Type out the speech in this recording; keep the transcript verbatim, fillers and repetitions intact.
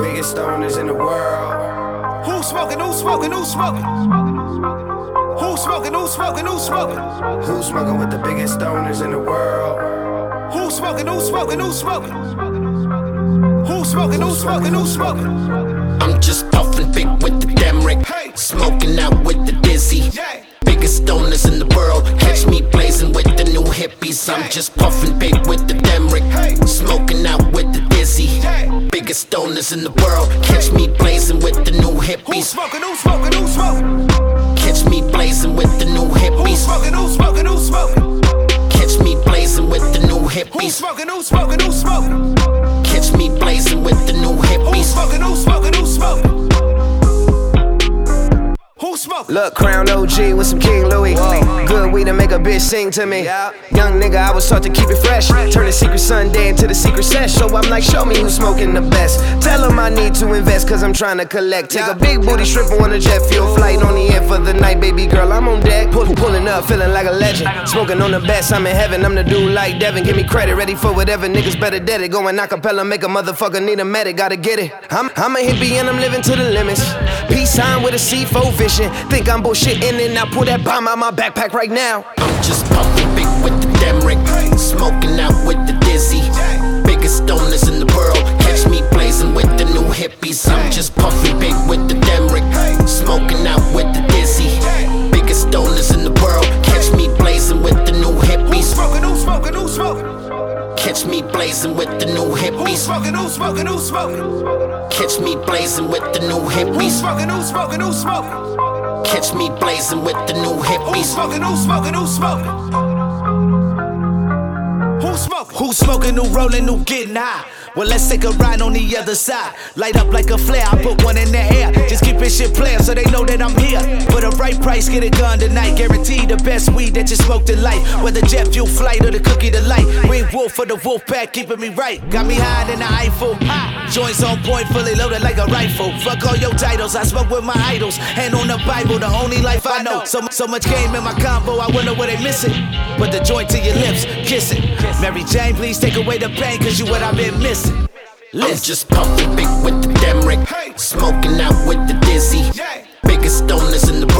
biggest stoners in the world. Who's smoking, who's smoking, who's smoking? Who's smoking, who's smoking, who's smoking? Who's smoking with the biggest stoners in the world? Who's smoking, who's smoking, who's smoking? Who's smoking, who's smoking, who's smoking? I'm just puffin' big with the Demrick, Hey. smoking out with the Dizzy. Yeah. Biggest stoners in the world, catch me blazing with the new hippies. I'm just puffin' big with the Demrick, Hey. smoking out with the Dizzy. Yeah. Biggest stoners in the world, catch me blazing with the new Who's hippies. smoking, who's smoking, who's smoking? Catch me blazing with the new Who's hippies. smoking, who's smoking, who's smoking? Catch me blazing with the new Who's hippies. smoking, who's smoking, who's smoking? Catch me blazing with the new Who's hippies. smoking, who's smoking, who's smoking? Who's smoking? Look, Crown O G with some King Louis. Good weed to make a bitch sing to me. Young nigga, I was taught to keep it fresh. Turn the Secret Sunday into the Secret Sesh. So I'm like, show me who's smoking the best. Tell him I need to invest, cause I'm trying to collect. Take a big booty stripper on a jet fuel flight. On the air for the night, baby girl, I'm on deck. Pull, pulling up, feeling like a legend. Smoking on the best, I'm in heaven. I'm the dude like Devin. Give me credit, ready for whatever. Niggas better dead it. Going acapella, make a motherfucker need a medic. Gotta get it. I'm, I'm a hippie and I'm living to the limits. Peace sign with a C four vision. Think I'm bullshitting and I pull that bomb out my backpack right now. I'm just puffin' big with the Demrick, smoking out with the Dizzy. Biggest stoners in the world, catch me blazing with the new hippies. I'm just puffin' big with the Demrick, smoking out with the Dizzy. Biggest stoners in the world, catch me blazing with the new Who's hippies. smoking, who's smoking, who's smoking? Catch me blazing with the new Who's hippies. smoking, who's smoking, who's smoking? Catch me blazing with the new Who's hippies. smoking, who's smoking, who's smoking? Catch me blazing with the new Who's hippies. smoking, who's smoking, who's smoking? Who's smoking? Who's smoking, who rolling, who getting high? Well, let's take a ride on the other side. Light up like a flare, I put one in the air. Just keep it shit playing so they know that I'm here. For the right price, get it gone tonight. Guarantee the best weed that you smoked in life. Whether jet fuel flight or the cookie delight. Green wolf for the wolf pack, keeping me right. Got me higher than the Eiffel. Joints on point, fully loaded like a rifle. Fuck all your titles, I smoke with my idols. Hand on the Bible, the only life I know. So, so much game in my combo, I wonder what they missing. Put the joint to your lips, kiss it. Mary Jane, please take away the pain, cause you what I've been missing. I'm just puffin' big with the Demrick, smoking out with the Dizzy. Biggest stoners in the